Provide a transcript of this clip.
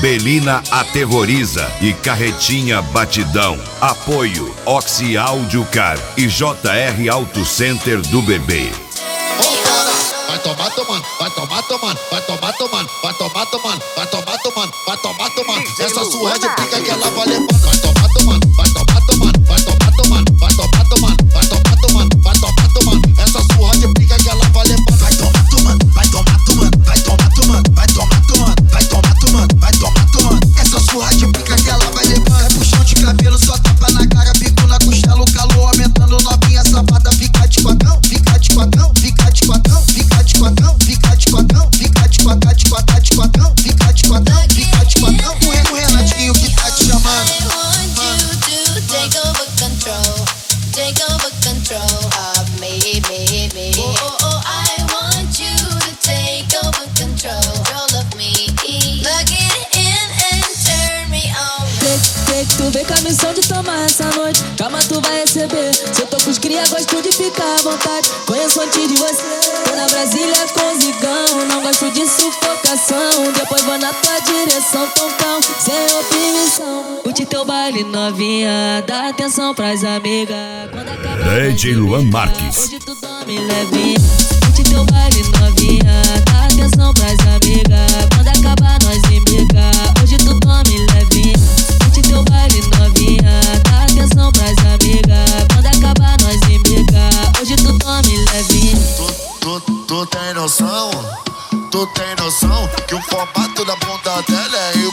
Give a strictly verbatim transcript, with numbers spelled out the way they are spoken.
Belina Aterroriza e Carretinha Batidão. Apoio Oxi Audiocar e J R Auto Center do Bebê. Vai tomar tomando, vai tomar tomando, vai tomar tomando, vai tomar tomando, vai tomar tomando, vai tomar tomando. Essa surra de pica que ela vai levando. Vai tomar tomando, vai tomar tomando, vai tomar tomando, vai tomar tomando, vai tomar tomando, vai tomar tomando. Essa surra de pica que ela vai levando. Vai tomar tomando, vai tomar tomando, vai tomar tomando, vai tomar tomando, vai tomar tomando, vai tomar tomando. Essa surra de pica que ela vai levando. Cai puxão de cabelo, só tapa na cara, bico na costela, o calor aumentando, novinha safada, fica de quatão, fica de quatão, fica de quatão, fica de quatão, fica de quatão, fica de quatão, de quatão, de quatão, fica de quatão, fica de quatão. O Renatinho que tá te chamando. Take over control, take over control of me, me, me. Oh, oh, oh, I want you to take over control, control of me. Plug it in and turn me on. Take, take, tu vem com a missão de tomar essa noite. Calma, tu vai receber. Se eu tô com os cria, gosto de ficar à vontade. Conheço antes de você. Tô na Brasília com zigão. Não gosto de sufocação. Depois vou na tua direção, toncão, sem opinião. Curte teu baile novinha, dá atenção pras amigas. D J Luan Marques. Hoje tu dorme levinha. Curte teu baile novinha, dá atenção pras amigas. Quando acabar nós imiga. Hoje tu dorme levinha. Curte teu baile novinha, dá atenção pras amigas. Quando acabar nós imiga. Hoje tu dorme levinha. Tu, tu, tu tem noção? Tu tem noção que o formato da bunda dela é igual